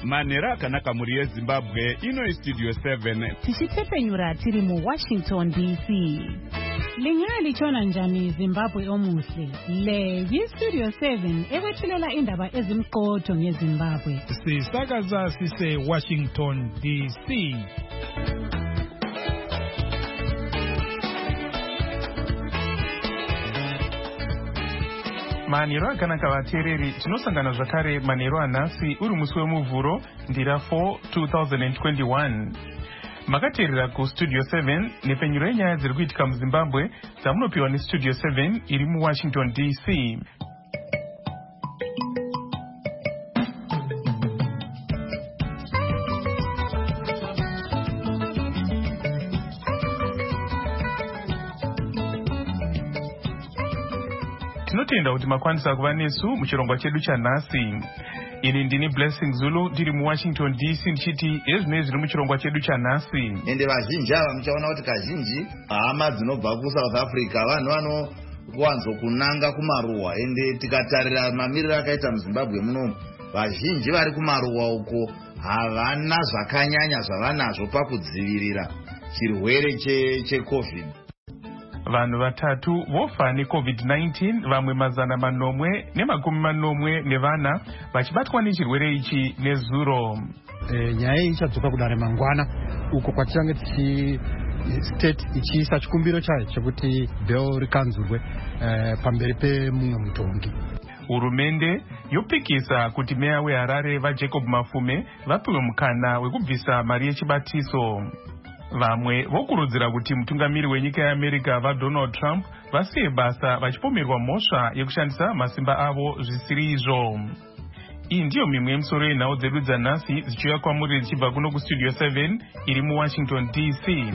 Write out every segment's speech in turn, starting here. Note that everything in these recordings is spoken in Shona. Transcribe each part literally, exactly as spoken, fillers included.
Manera kanaka muri Zimbabwe ino studio seven. Tichitepenyura tiri mu Washington D C. Lingali chona njani Zimbabwe omuhle. Le yi studio seven ewethulela indaba ezimqotho ngeZimbabwe. Sisakaza sise Washington D C. Maniro akanaka vateereri tinosangana zvakare manheru anhasi uri musi wemuvhuro ndira four twenty twenty-one. Makateerera kustudio seven nepfenyuro yenyaya dziri kuitika muZimbabwe dzamunopiwa nestudio seven iri muWashington D C. Tinotenda kuti makwanisa kuva nesu muchirongwa chedu chanhasi. Ini ndini Blessing Zulu ndiri muWashington D C ndichiti ezvinoi zviri muchirongwa chedu chanhasi. Ende vazhinji ava muchaona kuti kazhinji hama dzinobva kuSouth Africa vanhu vanowanzo kunanga kumaruwa. Ende tikatarira mamiriro akaita muZimbabwe muno vazhinji vari kumaruwa uko havana zvakanyanya zvavanazvo pakudzivirira chirwere cheCovid. Vanhu vatatu vofa neCovid nineteen, vamwe mazana manomwe nemakumi manomwe nevana vachibatwa nechirwere ichi nezuro. E, nyaya ichadzoka kudare mangwana uko kwatichange tichi state ichiisa chikumbiro chayo chekuti bill rikanzurwe e, pamberi pemumwe mutongi. Hurumende yopikisa kuti meya weHarare vaJacob Mafume vapiwe mukana wekubvisa mari yechibatiso. Vamwe vokurudzira kuti mutungamiri wenyika yeAmerica vaDonald Trump vasiye basa vachipomerwa mhosva yekushandisa masimba avo zvisiri izvo. Iyi ndiyo mimwe yemisoro yenhau dzedu dzanhasi zichiuya kwamuri dzichibva kuno kustudio seven iri muWashington D C.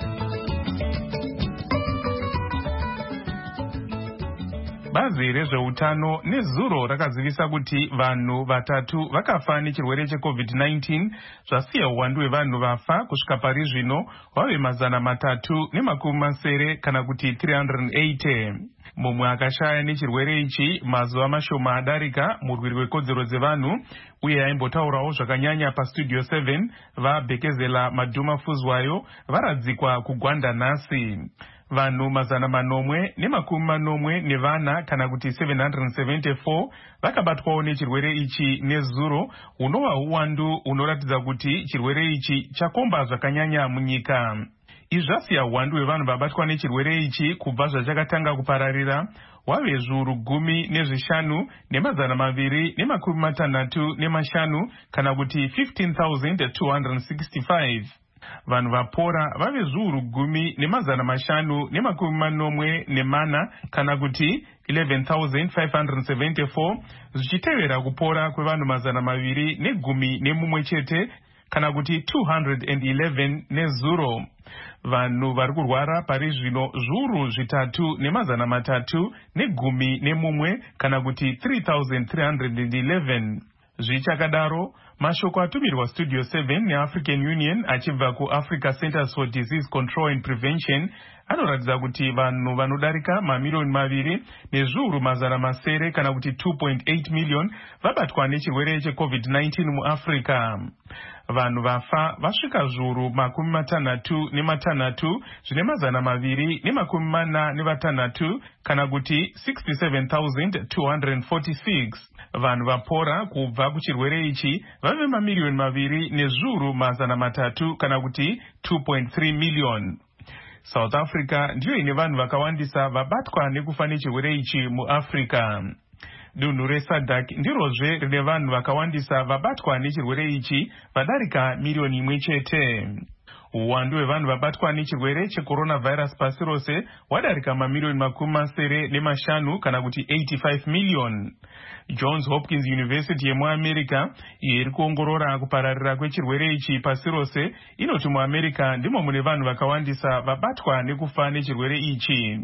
Bazi rezveutano nezuro rakazivisa kuti vanhu vatatu vakafa nechirwere cheCovid nineteen zvasiya uwandu hwevanhu vafa kusvika pari zvino wave mazana matatu nemakumi masere kana kuti three hundred eighty. Mumwe akashaya nechirwere ichi mazuva mashoma adarika murwiri wekodzero dzevanhu uye aimbotaurawo zvakanyanya pastudio seven vaBhekezela Madhuma Fuzwayo varadzikwa kugwanda nhasi. Vanhu mazana manomwe nemakumi manomwe nevana kana kuti seven hundred seventy-four vakabatwawo nechirwere ichi nezuro hunova uwandu unoratidza kuti chirwere ichi chakomba zvakanyanya munyika. Izvi zvasiya uwandu hwevanhu vabatwa nechirwere ichi kubva zvachakatanga kupararira wave zviuru gumi nezvishanu nemazana maviri nemakumi matanhatu nemashanu kana kuti fifteen thousand two hundred sixty-five. Vanhu vapora vave zviuru gumi nemazana mashanu nemakumi manomwe nemana kana kuti eleven thousand five hundred seventy-four zvichitevera kupora kwevanhu mazana maviri negumi nemumwe chete kana kuti two hundred eleven nezuro. Vanhu vari kurwara pari zvino zviuru zvitatu nemazana matatu negumi nemumwe kana kuti three thousand three hundred eleven. Zvichakadaro, mashoko atumirwa studio seven neAfrican Union achibva kuAfrica Centers for Disease Control and Prevention anoratidza kuti vanhu vanodarika mamiliyoni maviri nezviuru mazana masere kana kuti two point eight million vabatwa nechirwere cheCovid nineteen muAfrica. Vanhu vafa vasvika zviuru makumi matanhatu nematanhatu zvine mazana maviri nemakumi mana nevatanhatu kana kuti sixty-seven thousand two hundred forty-six. Vanhu vapora kubva kuchirwere ichi vave mamiliyoni maviri nezviuru mazana matatu kana kuti two point three million. South Africa ndiyo ine vanhu vakawandisa vabatwa nekufa nechirwere ichi muAfrica. Dunhu reSADC ndirozve rine vanhu vakawandisa vabatwa nechirwere ichi vadarika miliyoni imwe chete. Uwandu hwevanhu vabatwa nechirwere checoronavirus pasi rose wadarika mamiliyoni makumi masere nemashanu kana kuti eighty-five million. Johns Hopkins University yemuAmerica iyo iri kuongorora kupararira kwechirwere ichi pasi rose inoti muAmerica ndimo mune vanhu vakawandisa vabatwa nekufa nechirwere ichi.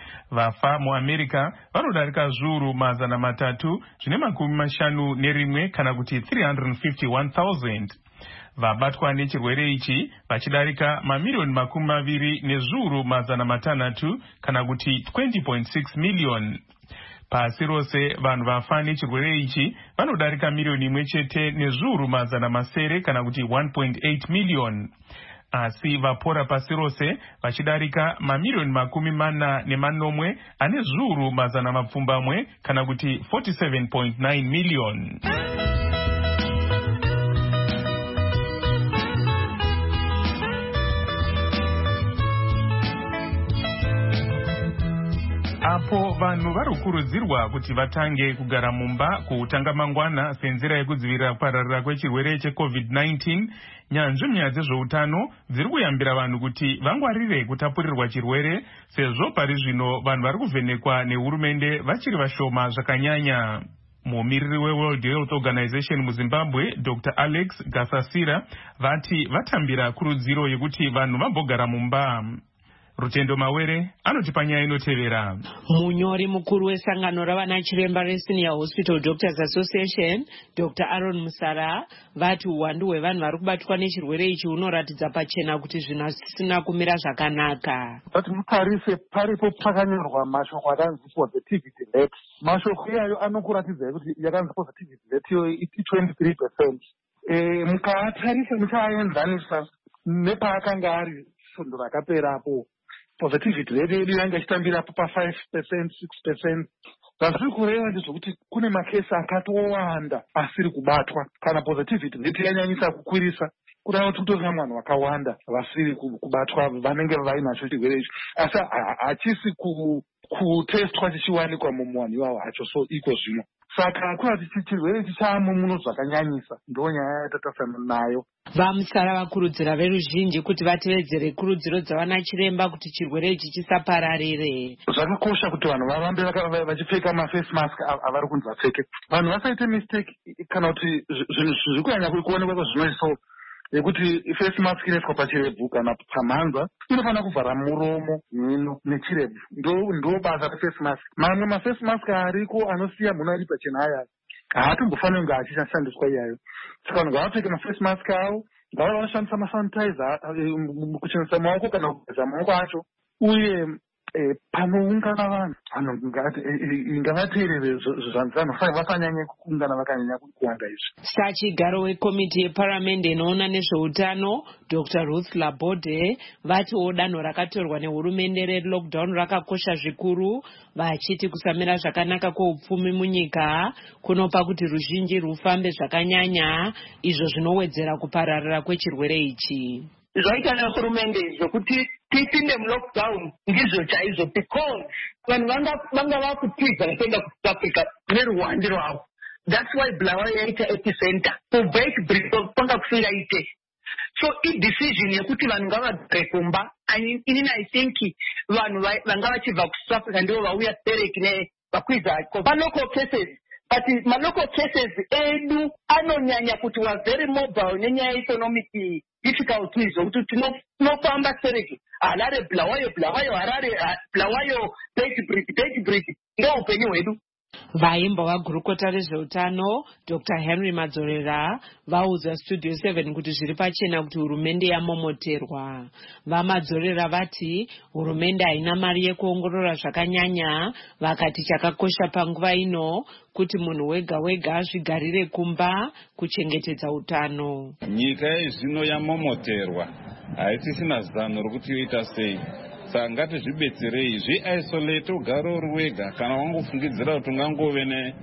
Vafa muAmerica vanodarika zviuru mazana matatu zvine makumi mashanu nerimwe kana kuti three hundred fifty-one thousand. Vabatwa nechirwere ichi vachidarika mamiliyoni makumi maviri nezviuru mazana matanhatu kana kuti twenty point six million. Pasi rose vanhu vafa nechirwere ichi vanodarika milioni imwe chete nezviuru mazana masere kana kuti one point eight million. Asi vapora pasi rose vachidarika mamilioni makumi mana nemanomwe ane zviuru mazana mapfumbamwe kana kuti forty-seven point nine million. Apo vanhu varikurudzirwa kuti vatange kugara mumba kuutanga mangwana senzira yekudzivirira kupararira kwechirwere checovid nineteen, nyanzvi munyaya dzezveutano dziri kuyambira vanhu kuti vangwarire kutapurirwa chirwere, sezvo pari zvino vanhu vari kuvhenekwa nehurumende vachiri vashoma zvakanyanya. Mumiriri weWorld Health Organization muZimbabwe, Doctor Alex Gasasira, vati vatambira kurudziro yekuti vanhu vambogara mumba. Rutendo Mawere anoti panyaya inotevera. Munyori mukuru wesangano ravana chiremba reSenior Hospital Doctors Association, Doctor Aaron Musara, vati uwandu hwevanhu vari kubatwa nechirwere ichi unoratidza pachena kuti zvinhu zvisina kumira zvakanaka. Kuti mutarise paripo pakanyorwa mashoko akanzi positivity rate. Mashoko iyayo anokuratidza kuti yakanzi positivity rate iyo iti twenty-three percent. Eh mukatarisa muchaenzanisa nepaakanga ari fundo rakaperapo. Positivity rate yedu yanga ichitambira pa five percent, six percent. Zvazviri kureva ndezvokuti kune makesi akatowanda asiri kubatwa kana positivity rate yanyanyisa kukwirisa. Kuna kuti kutori vanhu vakawanda vasiri kubatwa vanenge vainacho chirwere ichi. Asi hachisi kutestwa chichiwanikwa mumuwanhu iwawo hacho, so iko zvino. Saka kurati chirwere ichi chamuno zvakanyanyisa, ndo nyaya yatatasana nayo. Vamusara vakurudzira veruzhinji kuti vatevedzere kurudziro dzavana chiremba kuti chirwere ichi chisapararire. Zvakakosha kuti vanhu varambe vachipfeka maface mask avari kunzi vapfeke. Vanhu vasaite mistake kana kuti zvinhu zviri kunyanya kuonekwa zvinoiso yekuti face mask inoiswa pachirebvu kana pamhanza inofanira kuvhara muromo, mhino nechirebvu. Ndo basa reface mask. Mamwe maface mask ariko anosiya munhu ari pachena aya haatombofanira kunge achishandiswa iyayo. Saka vanhu ngavapfeke maface mask avo, ngava vashandisa masanitizer kuchenesa maoko kana kugeza maoko acho, uye panoungana vanhu vanhu ngavateerere zvanzanofai vasanyanye kuungana vakanyanya kuwanda izvi. Sachigaro wekomiti yeparamende inoona nezveutano Doctor Ruth Labode vatiwo danho rakatorwa nehurumende relockdown rakakosha zvikuru, vachiti kusamira zvakanaka kweupfumi munyika kunopa kuti ruzhinji rufambe zvakanyanya, izvo zvinowedzera kupararira kwechirwere ichi. Zvaita nehurumende zvokuti tipinde mulockdown ndizvo chaizvo, because vanhu vanga vakutiza vakuenda kuSouth Africa neruwande rwavo. That's why Bulawayo yaita epicenter kubreak panga kusingaite. So i-decision yekuti vanhu ngavagare kumba, inini I think vanhu vanga vachibva kuSouth Africa ndivo vauya bereki nevakwiza local cases. But my local cases edu anonyanya kuti wa very mobile nenyaya economic difficulties ukuthi tinofamba sereki Harare Bulawayo Bulawayo Harare Bulawayo Beitbridge Beitbridge ndo upenyu hwedu. Vaimba vagurukota rezveutano Doctor Henry Madzorera vaudza Studio seven kuti zviri pachena kuti hurumende yamomoterwa. VaMadzorera vati hurumende haina mari yekuongorora zvakanyanya, vakati chakakosha panguva ino kuti munhu wega wega azvigarire kumba kuchengetedza utano. Nyika yezvino yamomoterwa, haitisina zano rokuti yoita sei. Saka ngatizvibetserei, zviisolate ugare uri wega kana wangofungidzira kuti ungangove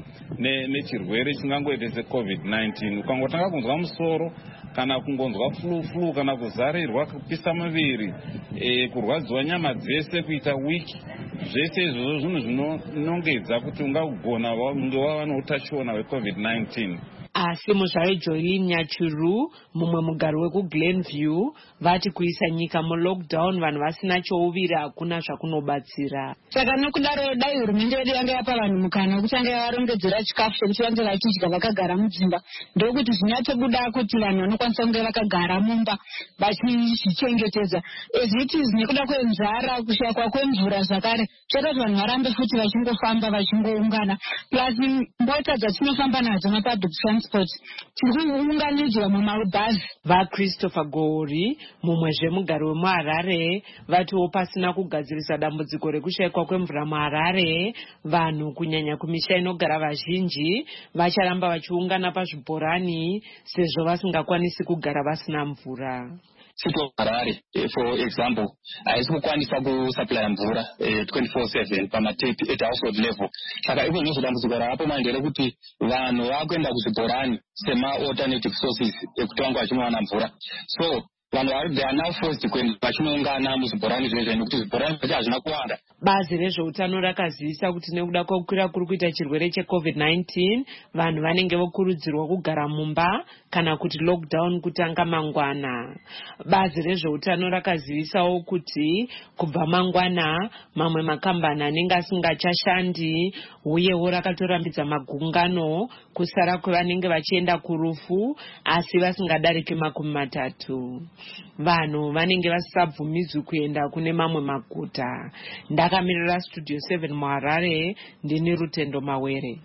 nechirwere chingangoite secovid nineteen. Ukangotanga kunzwa musoro kana kungonzwa flu flu kana kuzarirwa kupisa muviri, e, kurwadziwa nyama dzese, kuita wiki, zvese izvozvo zvinhu zvinonongedza kuti ungagona kunge wava neutachiona hwecovid nineteen. Asi muzvare Joylin Nyachuru, mumwe mugari wekuGlenview, vati kuisa nyika mulockdown vanhu vasina chouvira hakuna zvakunobatsira. Saka nokudaro dai hurumende yedu yanga yapa vanhu mukana wekuti yanga yavarongedzera chikafu chekuti vange vachidya vakagara mudzimba, ndokuti zvinyatsobuda kuti vanhu vanokwanisa kunge vakagara mumba vachizvichengetedza. As it is, nekuda kwenzara, kushayikwa kwemvura zvakare, zvaita kuti vanhu varambe futi vachingofamba vachingoungana. Plus mota dzatinofamba nadzo mapublic transport transport tiri kuunganidzwa mumabhazi. VaChristopher Gori, mumwezve mugari wemuHarare, vatiwo pasina kugadzirisa dambudziko rekushayikwa kwemvura muHarare, vanhu kunyanya kumisha inogara vazhinji vacharamba vachiungana pazvibhorani sezvo vasingakwanisi kugara vasina mvura. City of Harare, for example, haisi kukwanisa kusupply mvura twenty-four seven pamatepi at household level. Saka iko ndizvo dambudziko rapo manje rekuti vanhu vakuenda kuzvibhorani sema alternative sources ekuti vange vachinowana mvura. So vanhu they are now forced kuenda vachinoungana muzvibhorani zvezvo nekuti zvibhorani zvacho hazvina kuwanda. Bazi rezveutano rakazivisa kuti nekuda kwekukwira kuri kuita chirwere checovid nineteen, vanhu vanenge vokurudzirwa kugara mumba kana kuti lockdown kutanga mangwana. Bazi rezveutano rakazivisawo kuti kubva mangwana mamwe makambani anenge asingachashandi, uyewo rakatorambidza magungano kusara kwevanenge vachienda kurufu asi vasingadariki makumi matatu. Vanhu vanenge vasisabvumidzwi kuenda kune mamwe maguta. Ndakamirira Studio seven muHarare, ndini Rutendo Mawere.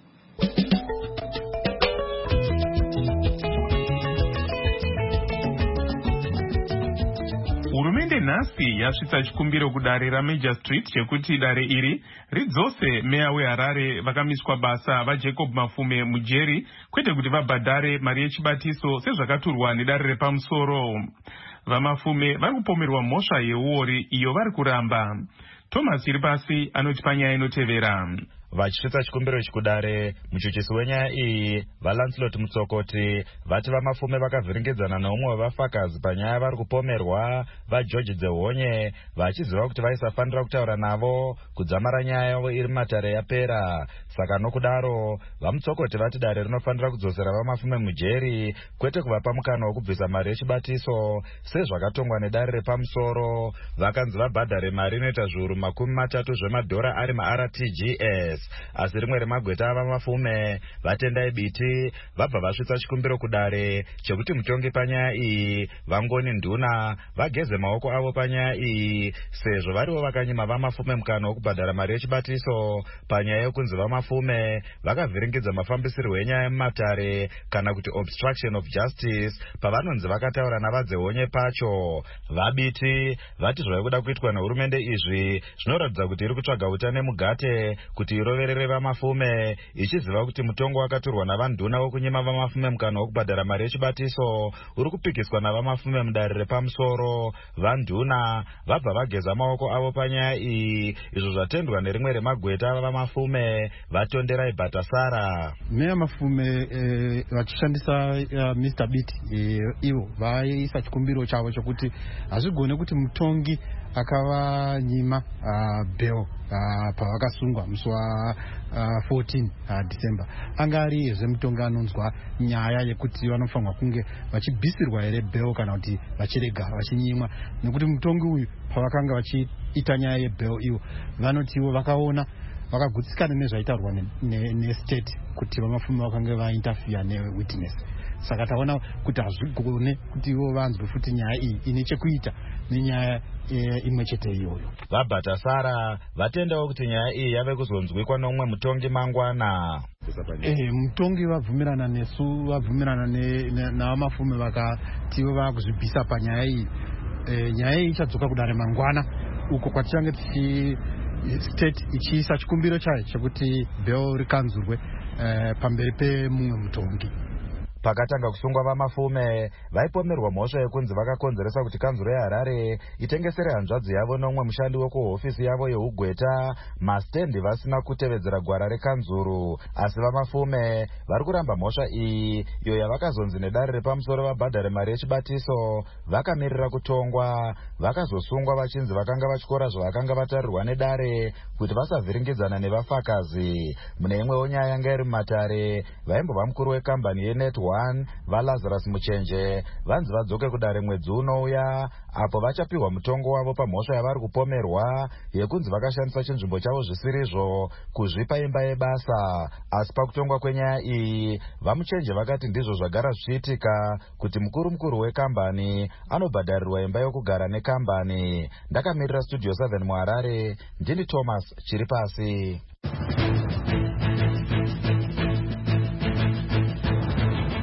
Hurumende nhasi yasvitsa chikumbiro kudare raMajor Street chekuti dare iri ridzose meya weHarare vakamiswa basa vaJacob Mafume mujeri, kwete kuti vabhadhare mari yechibatiso sezvakaturwa nedare repamusoro. VaMafume vari kupomerwa mhosva yeuori iyo vari kuramba. Thomas Chiripasi anoti panyaya inotevera. Vachisvitsa chikumbiro chikudare, muchuchisi wenyaya iyi vaLancelot Mutsokoti vati VaMafume vakavhiringidzana neumwe wevafakazi panyaya vari kupomerwa vaGeorge Dzehonye, vachiziva kuti vaisafanira kutaura navo kudzamara nyaya yavo iri matare yapera. Saka nokudaro vaMutsokoti vati dare rinofanira kudzosera VaMafume mujeri, kwete kuvapa mukana wokubvisa mari yechibatiso sezvakatongwa nedare repamusoro. Vakanzi vabhadhare mari inoita zviuru makumi matatu zvemadhora ari maR T G S. Asi rimwe remagweta avaMafume vatendai biti vabva vasvitsa chikumbiro kudare chekuti mutongi panyaya iyi Vangoni Nduna vageze maoko avo panyaya iyi, sezvo varivo vakanyima VaMafume mukana wokubhadhara mari yechibatiso panyaya yokunzi VaMafume vakavhiringidza mafambisirwo enyaya yemumatare kana kuti obstruction of justice pavanonzi vakataura navaDzehonye pacho. Vabiti vati zvava kuda kuitwa nehurumende izvi zvinoratidza kuti iri kutsvaga utane mugate kuti iroverere VaMafume, ichiziva kuti mutongo wakaturwa navaNduna wokunyima VaMafume mukana wokubhadhara mari yechibatiso uri kupikiswa navaMafume mudare repamusoro. VaNduna vabva vageza maoko avo panyaya iyi, izvo zvatendwa nerimwe remagweta avaMafume vatonderai Bhatasara. Meya Mafume eh, vachishandisa uh, Mister Biti eh, ivo vaisa chikumbiro chavo chokuti hazvigone kuti mutongi akavanyima uh, bail uh, pavakasungwa musi wa uh, fourteen uh, December. Anga ari zvemutongi anonzwa nyaya yekuti vanofanirwa kunge vachibhisirwa here bail kana kuti vachirega vachinyimwa, nekuti mutongi uyu pavakanga vachiita nyaya yebail ivo vanotiwo vakaona vakagutsikana nezvaitaurwa nestate kuti VaMafume vakanga vainterfere newitness. Saka taona kuti hazvigone kuti ivo vanzwe futi nyaya iyi ine chekuita nenyaya imwe chete iyoyo. VaBhatasara vatendawo kuti nyaya iyi yave kuzonzwikwa nomwe mutongi mangwana. Eh, mutongi vabvumirana nesu vabvumirana navaMafume vakati vakuzvibvisa panyaya iyi. Eh, nyaya iyi ichadzoka kudare mangwana uko kwatichange tichi state ichiisa chikumbiro chayo chekuti bail rikanzurwe eh, pamberi pemumwe mutongi. Pakatanga kusungwa VaMafume vaipomerwa mhosva yekunzi vakakonzeresa kuti kanzuro yeHarare itengesere hanzvadzi yavo nomwe mushandi wekuhofisi yavo yeugweta mastendi vasina kutevedzera gwara rekanzuru. Asi VaMafume vari kuramba mhosva iyi, iyo yavakazonzi nedare repamusoro vabhadhare mari yechibatiso vakamirira kutongwa. Vakazosungwa vachinzi vakanga vachikora zvavakanga vatarirwa nedare kuti vasavhiringidzana nevafakazi. Mune imwewo nyaya yanga iri mumatare, vaimbova mukuru wekambani yeNet one vaLazarus Muchenje vanzi vadzoke kudare mwedzi unouya, apo vachapiwa mutongo wavo pamhosva yavari kupomerwa yekunzi vakashandisa chinzvimbo chavo zvisirizvo kuzvipa imba yebasa. Asi pakutongwa kwenyaya iyi vaMuchenje vakati ndizvo zvagara zvichiitika kuti mukuru mukuru wekambani anobhadharirwa imba yokugara nekambani. Ndakamirira Studio seven muHarare, ndini Thomas Chiripasi.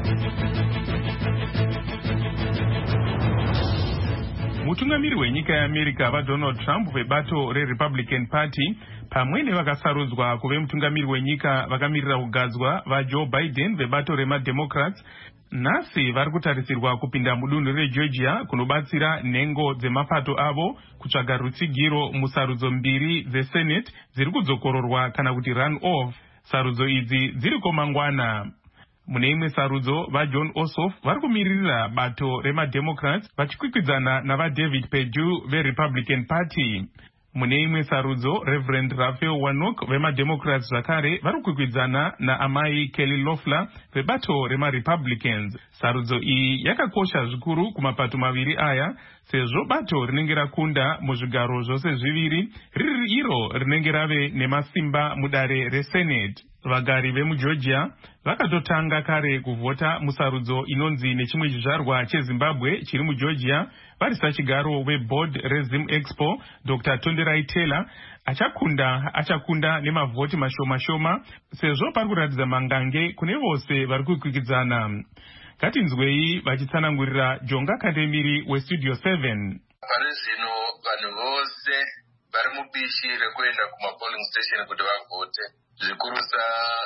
mutungamiri wenyika yeAmerica vaDonald Trump vebato reRepublican Party pamwe nevakasarudzwa kuve mutungamiri wenyika vakamirira kugadzwa vaJoe Biden vebato remaDemocrats nhasi vari kutarisirwa kupinda mudunhu reGeorgia kunobatsira nhengo dzemapato avo kutsvaga rutsigiro musarudzo mbiri dzeSenate dziri kudzokororwa kana kuti run off. Sarudzo idzi dziriko mangwana. Mune imwe sarudzo vaJohn Ossoff vari kumiririra bato remaDemocrats vachikwikwidzana navaDavid Perdue veRepublican Party. Mune imwe sarudzo Reverend Raphael Warnock vemaDemocrats zvakare vari kukwikwidzana naamai Kelly Loeffler vebato remaRepublicans. Sarudzo iyi yakakosha zvikuru kumapato maviri aya sezvo bato rinenge rakunda muzvigaro zvose zviviri riri iro rinenge rave nemasimba mudare reSenate. Vagari vemuGeorgia vakatotanga kare kuvhota musarudzo inonzi nechimwe chizvarwa cheZimbabwe chiri muGeorgia vari sachigaro weboard reZim Expo Doctor Tonderai Taylor achakunda achakunda nemavhoti mashoma shoma sezvo pari kuratidza mangange kune vose vari kukwikwidzana. Ngatinzwei vachitsanangurira Jonga Kandemiri weStudio seven. Pari zvino vanhu vose vari mubishi rekuenda kumapolling station kuti vavhote, zvikurusa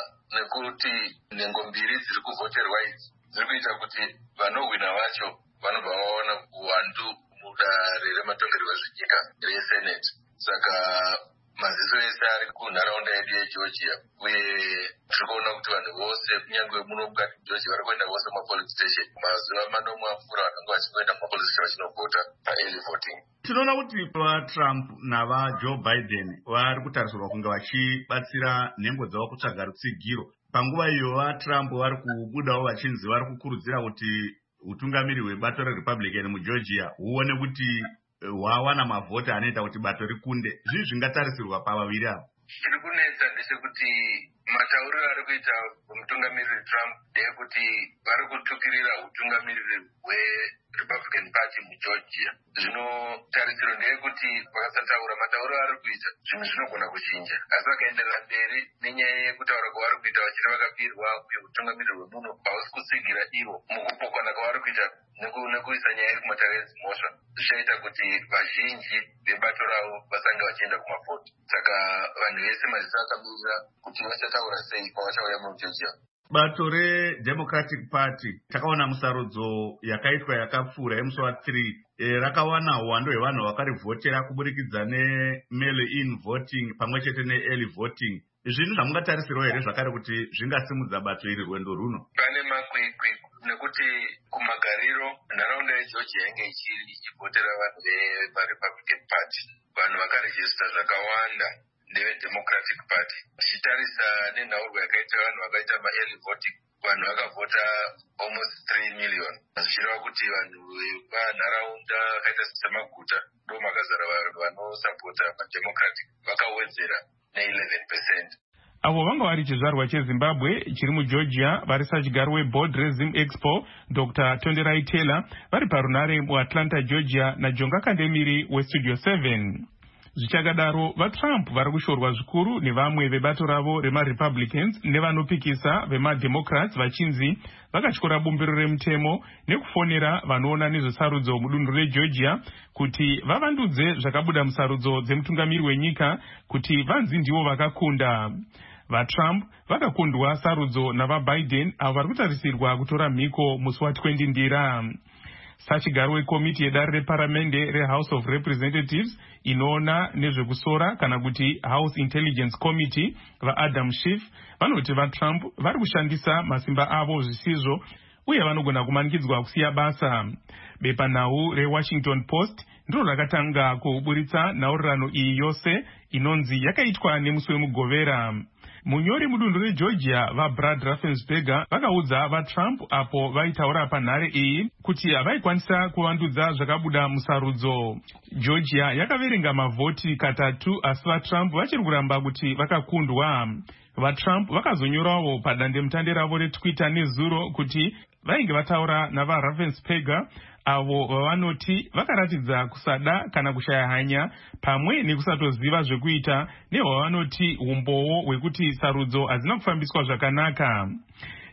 nekuti nhengo mbiri dziri kuvhoterwa idzi dziri kuita kuti vanohwina vacho vanobva vaona uwandu mudare rematongerwo ezvenyika reSenate. Saka maziso ese ari kunharaunda yedu yeGeorgia uye tiri kuona kuti vanhu vose kunyange muno mukati Georgia vari kuenda vose kumapolling station. Mazuva manomwe apfuura vanenge vachikuenda kumapolling station vachinovhota paearly voting. Tinoona kuti vaTrump navaJoe Biden vari kutarisirwa kunge vachibatsira nhengo dzavo kutsvaga rutsigiro. Panguva iyo vaTrump vari kubudawo vachinzi vari kukurudzira kuti utungamiri hwebato reRepublican muGeorgia huone kuti hwawana mavhoti anoita kuti bato rikunde. Zvii zvingatarisirwa pavaviri ava? Chiri kunetsa ndechekuti matauriro ari kuita mutungamiriri Trump ndeyekuti vari kutukirira utungamiriri hweRepublican Party muGeorgia. Zvinotarisiro ndeyekuti vakasataura matauriro ari kuita zvinhu zvinogona kuchinja, asi vakaenderera mberi nenyaya yekutaura kwavari kuita vachiri vakapirwa uye utungamiriri hwemunhu hausi kutsigira ivo mukupokwana kwavari kuita nekuisa nyaya iri kumatare edzimhosva zvichaita kuti vazhinji vebato ravo vasange vachienda kumavhoti. Saka vanhu vese maziso akamirira kuti vachataura sei pavachauya muGeorgia. Bato reDemocratic Party takaona musarudzo yakaitwa yakapfuura yemusi wa3 e, rakawana uwandu hwevanhu vakarivhotera kuburikidza nemail-in voting pamwe chete neearly voting. Zvinhu zvamungatarisirawo here zvakare kuti zvingasimudza bato iri rwendo runo? Pane makwikwi nekuti kumagariro nharaunda yeGeorgia yange ichivhotera vanhu veRepublican Party. Vanhu vakarejista zvakawanda ndeveDemocratic Party. Tichitarisa nenhaurwa yakaita vanhu vakaita ma-early voting, vanhu vakavhota almost three million. Zvichireva kuti vanhu vanharaunda vakaita semaguta ndo makazara vanhu vanosapota maDemocratic vakawedzera ne-eleven percent. Avo vanga vari chizvarwa cheZimbabwe chiri muGeorgia vari sachigaro weboard reZim Expo Doctor Tonderai Taylor vari parunare muAtlanta, Georgia naJonga Kandemiri weStudio seven. Zvichakadaro vaTrump vari kushorwa zvikuru nevamwe vebato ravo remaRepublicans nevanopikisa vemaDemocrats vachinzi vakatyora bumbiro remutemo nekufonera vanoona nezvesarudzo mudunhu reGeorgia kuti vavandudze zvakabuda musarudzo dzemutungamiri wenyika kuti vanzi ndivo vakakunda. VaTrump vakakundwa sarudzo navaBiden avo vari kutarisirwa kutora mhiko musi wa20 ndira. Sachigaro wekomiti yedare reparamende reHouse of Representatives inoona nezvekusora kana kuti House Intelligence Committee vaAdam Schiff vanoti vaTrump vari kushandisa masimba avo zvisizvo uye vanogona kumanikidzwa kusiya basa. Bepanhau reWashington Post ndiro rakatanga kuburitsa nhaurirano iyi yose inonzi yakaitwa nemusi wemugovera. Munyori mudunhu reGeorgia vaBrad Raffensperger vakaudza vaTrump apo vaitaura panhare iyi kuti havaikwanisa kuvandudza zvakabuda musarudzo. Georgia yakaverenga mavhoti katatu asi vaTrump vachiri kuramba kuti vakakundwa. VaTrump vakazonyorawo padandemutande ravo reTwitter nezuro kuti vainge vataura navaRaffensperger avo vavanoti vakaratidza kusada kana kushaya hanya pamwe nekusatoziva zvekuita nehwavanoti umbowo hwekuti sarudzo hadzina kufambiswa zvakanaka.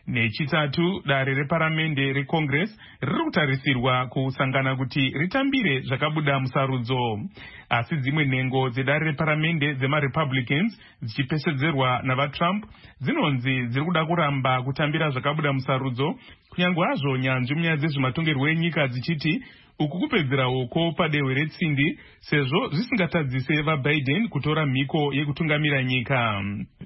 Nechitatu, dare reparamende recongress riri kutarisirwa kusangana kuti ritambire zvakabuda musarudzo. Asi dzimwe nhengo dzedare reparamende dzemarepublicans dzichipesedzerwa navatrump dzinonzi dziri kuda kuramba kutambira zvakabuda musarudzo, kunyange hazvo nyanzvi munyaya dzezvematongerwo enyika dzichiti uku kupedzera uko padehwe retsindi sezvo zvisingatadzise vaBiden kutora mhiko yekutungamira nyika.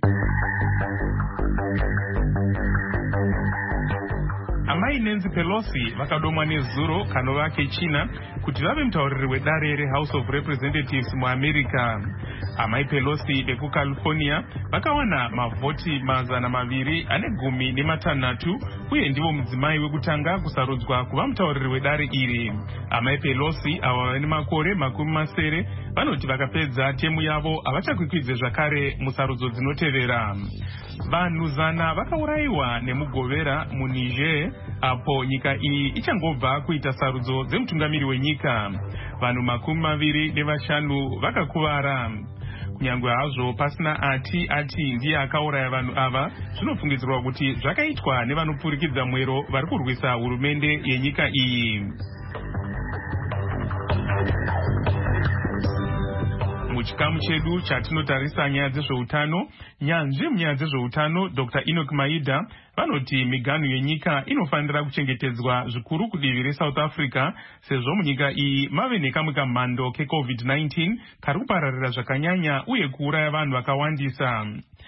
Amai Nancy Pelosi vakadomwa nezuro kanova kechina kuti vave mutauriri wedare reHouse of Representatives muAmerica. Amai Pelosi vekuCalifornia vakawana mavhoti mazana maviri ane gumi nematanhatu uye ndivo mudzimai wekutanga kusarudzwa kuva mutauriri wedare iri. Amai Pelosi ava vane makore makumi masere vanoti vakapedza temu yavo havachakwikwidze zvakare musarudzo dzinotevera. Vanhu zana vakaurayiwa nemugovera muNiger apo nyika iyi ichangobva kuita sarudzo dzemutungamiri wenyika. Vanhu makumi maviri nevashanu vakakuvara. Kunyange hazvo pasina ati ati ndiye akauraya vanhu ava, zvinofungidzirwa kuti zvakaitwa nevanopfurikidza mwero vari kurwisa hurumende yenyika iyi. Muchikamu chedu chatinotarisa nyaya dzezveutano, nyanzvi munyaya dzezveutano Doctor Enoch Maida vanoti miganhu yenyika inofanira kuchengetedzwa zvikuru kudivi reSouth Africa sezvo munyika iyi mave nekamwe kamhando keCovid nineteen kari kupararira zvakanyanya uye kuuraya vanhu vakawandisa.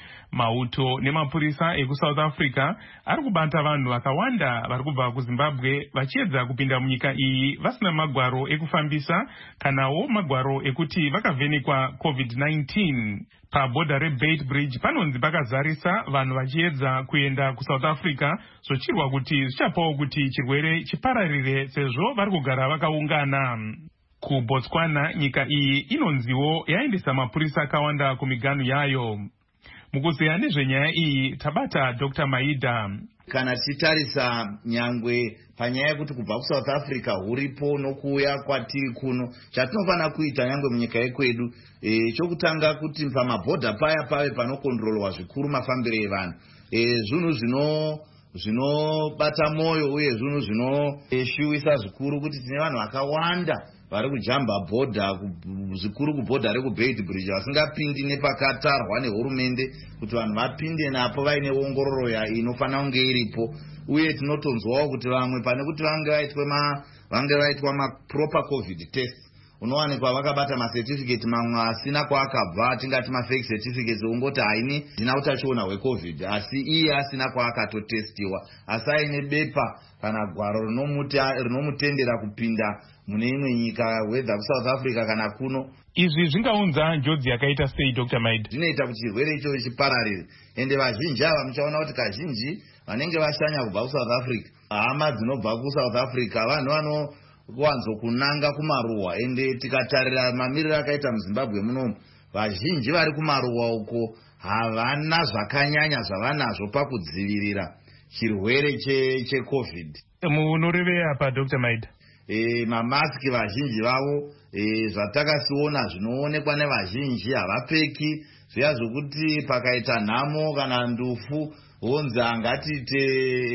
Mauto nemapurisa ekuSouth Africa ari kubata vanhu vakawanda vari kubva kuZimbabwe vachiedza kupinda munyika iyi vasina magwaro ekufambisa kanawo magwaro ekuti vakavhenekwa COVID nineteen. Pabhodha reBait Bridge panonzi pakazarisa vanhu vachiedza kuenda kuSouth Africa zvochirwa kuti zvichapawo kuti chirwere chipararire sezvo vari kugara vakaungana. KuBotswana nyika iyi inonziwo yaendesa mapurisa akawanda kumiganhu yayo. Mukuzeya nezvenyaya iyi tabata Doctor Maida. Kana tichitarisa nyangwe panyaya yekuti kubva kuSouth Africa huripo nokuuya kwatiri kuno, chatinofanira kuita nyangwe munyika yekwedu e, chokutanga kuti pamabhodha paya pave panokontrolwa zvikuru mafambiro evanhu. E, zvinhu zvino zvinobata mwoyo uye zvinhu zvinoshuwisa zvikuru kuti tine vanhu vakawanda vari kujamba bhodha zvikuru kubhodha rekuBait Bridge vasingapindi nepakatarwa nehurumende kuti vanhu vapinde napo vaine ongororo inofanira kunge iripo. Uye tinotonzwawo kuti vamwe pane kuti vange vaitwa ma vange vaitwa maproper COVID test unowanikwa vakabata macertificate mamwe asina kwaakabva, tingati mafake certificates ungoti haini ndina utachiona hweCovid, asi iye asina kwaakatotestiwa, asi aine bepa kana gwaro rinomutendera kupinda mune imwe nyika wedha kuSouth Africa kana kuno. Izvi zvingaunza njodzi yakaita sei Doctor Maida? Zvinoita kuti chirwere icho chipararire, ende vazhinji ava muchaona kuti kazhinji vanenge vashanya kubva kuSouth Africa, hama dzinobva kuSouth Africa vanhu vano kuwanzo kunanga kumaruwa, ende tikatarira mamiriro akaita muZimbabwe munomu vazhinji vari kumaruwa uko havana zvakanyanya zvavanazvo pakudzivirira chirwere cheCovid. Munorevera apa Doctor Maida? E, mamaski vazhinji vavo e, zvatakasiona zvinoonekwa nevazhinji havapfeki, zviya zvokuti pakaita nhamo kana ndufu honzi angatiite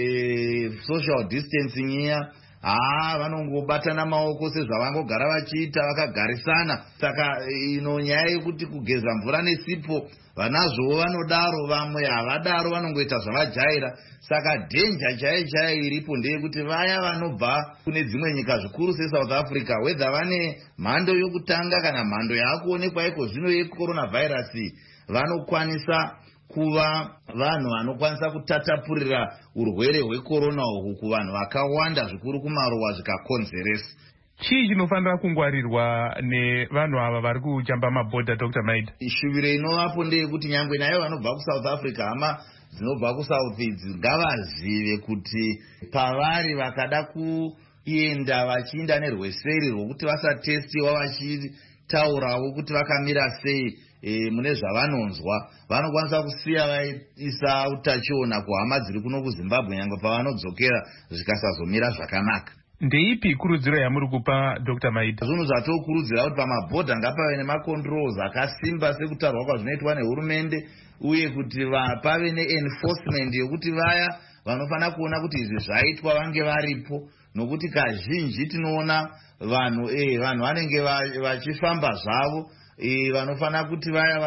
e, social distancing iya, haa vanongobatana maoko sezvavangogara vachiita vakagarisana. Saka ino nyaya yekuti kugeza mvura nesipo vanazvowo vanodaro, vamwe havadaro vanongoita zvavajaira. Saka dhenja chaiyo chaiyo iripo ndeyekuti vaya vanobva kune dzimwe nyika zvikuru seSouth Africa wedha vane mhando yokutanga kana mhando yaakuonekwa iko zvino yecoronavirus vanokwanisa kuva vanhu vanokwanisa kutatapurira urwere hwekorona uhu kuvanhu vakawanda zvikuru kumaruwa zvikakonzeresa. Chii chinofanira kungwarirwa nevanhu ava vari kujamba mabhodha Doctor Maida? Ishuviro inovapo ndeyekuti nyangwe nayo vanobva kuSouth Africa hama dzinobva kuSouth ngavazive kuti pavari vakada kuenda vachiinda nerweseri rwokuti vasatestiwa vachitaurawo kuti vakamira sei e, mune zvavanonzwa vanokwanisa kusiya vaisa utachiona kuhama dziri kuno kuZimbabwe nyangwe pavanodzokera zvikasazomira zvakanaka. ndeipi kurudziro yamuri kupa Dr Maida? Zvinhu zvatokurudzira kuti pamabhodha ngapave nemacontrols akasimba sekutarwa kwazvinoitwa nehurumende, uye kuti pave neenforcement yekuti vaya vanofana kuona kuti izvi zvaitwa vange varipo, nokuti kazhinji tinoona vanhu eh vanhu vanenge vachifamba zvavo eh vanofana kuti vaya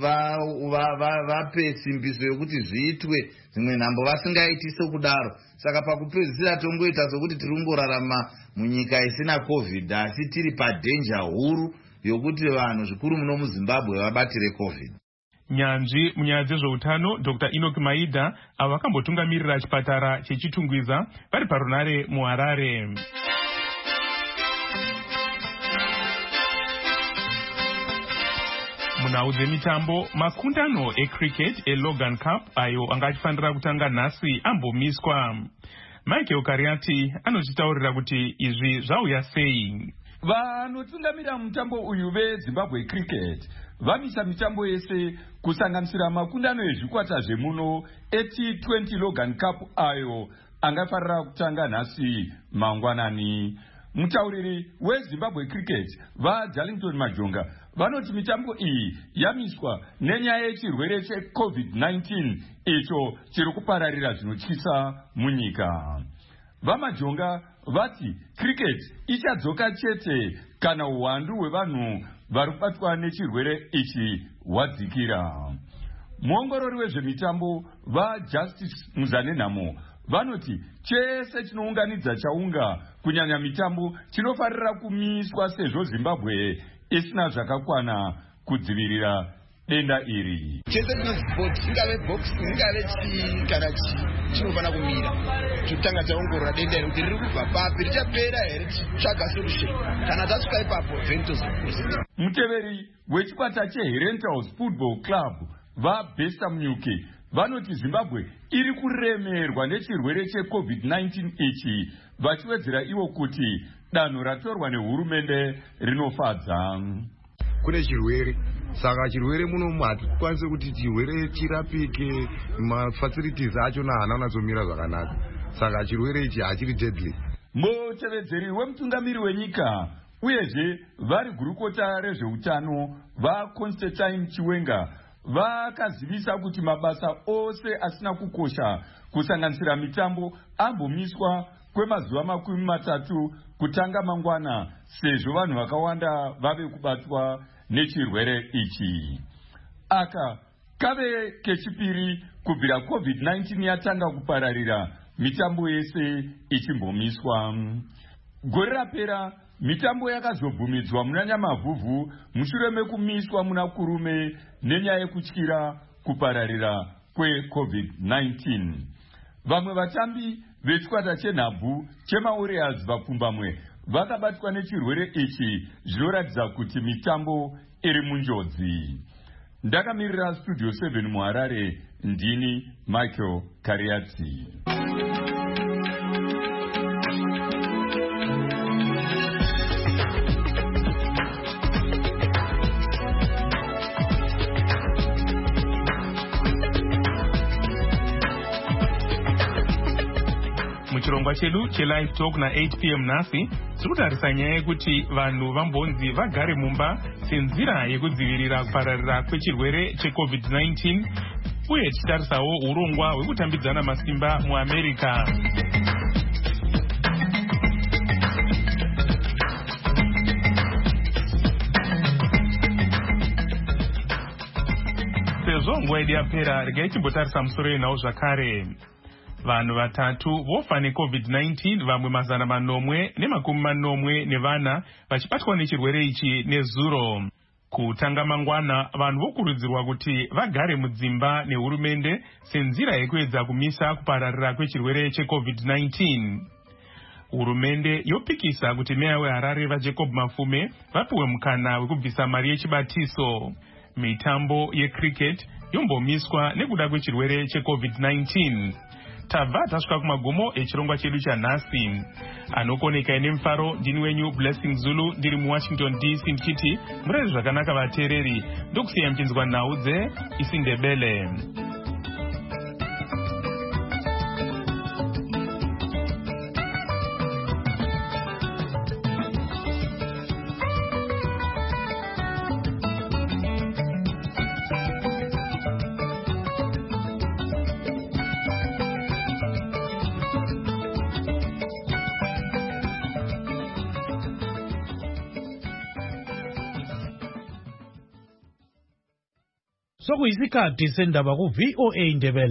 vape simbiso yokuti zviitwe dzimwe nhambo vasingaiti sokudaro. Saka pakupedzisira tongoita sokuti tiri kungorarama munyika isina covid, asi tiri padenja huru yokuti vanhu zvikuru muno muZimbabwe vabatire covid. Nyanzvi munyaya dzezveutano Dr Enoch Maida avo vakambotungamirira chipatara chechitungwiza vari parunare muHarare. Munhau dzemitambo, makundano ecricket eLogan Cup ayo anga achifanira kutanga nhasi ambomiswa. Michael Kariati anochitaurira kuti izvi zvauya sei. Vanotungamira mutambo uyu veZimbabwe Cricket vamisa mitambo yese kusanganisira makundano ezvikwata zvemuno eT twenty Logan Cup ayo angafarira kutanga nhasi mangwanani. Mutauriri weZimbabwe Cricket vaDarlington Majonga vanoti mitambo iyi yamiswa nenyaya yechirwere checovid nineteen icho chiri kupararira zvinotyisa munyika. VaMajonga vati cricket ichadzoka chete kana uwandu hwevanhu vari kubatwa nechirwere ichi hwadzikira. Muongorori wezvemitambo vaJustice Muzanenhamo vanoti chese chinounganidza chaunga kunyanya mitambo chinofarira kumiswa sezvo Zimbabwe isina zvakakwana kudzivirira denda iri. Chese chinosport ingave boxing ingave chi kana chi chinofana kumira chitanga chaongorora denda iri kuti riri kubva papi richapera here chitsvaga solution kana tasvika ipapo ventos. Muteveri wechikwata cheHerentals Football Club vaBesta Mnyuki vanoti Zimbabwe iri kuremerwa nechirwere checovid nineteen ichi vachiwedzera ivo kuti danho ratorwa nehurumende rinofadza. Kune chirwere saka chirwere muno hatikwanisi kuti chirwere chirapike, mafacilities acho haana kunatsomira zvakanaka, saka chirwere ichi hachiri deadly. Mutevedzeri wemutungamiri wenyika uyezve vari gurukota rezveutano vaConstantine Chiwenga vakazivisa kuti mabasa ose asina kukosha kusanganisira mitambo ambomiswa kwemazuva makumi matatu kutanga mangwana sezvo vanhu vakawanda vave kubatwa nechirwere ichi. Aka kave kechipiri kubvira covid nineteen yatanga kupararira mitambo yese ichimbomiswa. Gore rapera mitambo yakazobvumidzwa muna Nyamavhuvhu mushure mekumiswa muna Kurume nenyaya yekutyira kupararira kwecovid nineteen. Vamwe vatambi vechikwata chenhabvu chemaWarriors vapfumbamwe vakabatwa nechirwere ichi zvinoratidza kuti mitambo iri munjodzi. Ndakamirira Studio seven muHarare, ndini Michael Kariati. Muchirongwa chedu chelive talk na eight p m nhasi tirikutarisa nyaya yekuti vanhu vambonzi vagare mumba senzira yekudzivirira kupararira kwechirwere checovid nineteen, uye tichitarisawo urongwa hwekutambidzana masimba muAmerica. Sezvo nguva yedu yapera, regai timbotarisa musoro yenhau zvakare. Vanhu vatatu vofa necovid nineteen, vamwe mazana manomwe nemakumi manomwe nevana vachibatwa nechirwere ichi nezuro. Kutanga mangwana, vanhu vokurudzirwa kuti vagare mudzimba nehurumende senzira yekuedza kumisa kupararira kwechirwere checovid nineteen. Hurumende yopikisa kuti meya weHarare vaJacob Mafume vapiwe mukana wekubvisa mari yechibatiso. Mitambo yecricket yombomiswa nekuda kwechirwere checovid nineteen. Tabva tasvika kumagomo echirongwa chedu chanhasi. Anokoneka ine mufaro ndini wenyu Blessing Zulu, ndiri muWashington D C ndichiti murere zvakanaka vateereri, ndokusiya mchinzwa nhau dze isiNdebele. sokuyisikhathi sendaba ku-V O A Ndebele.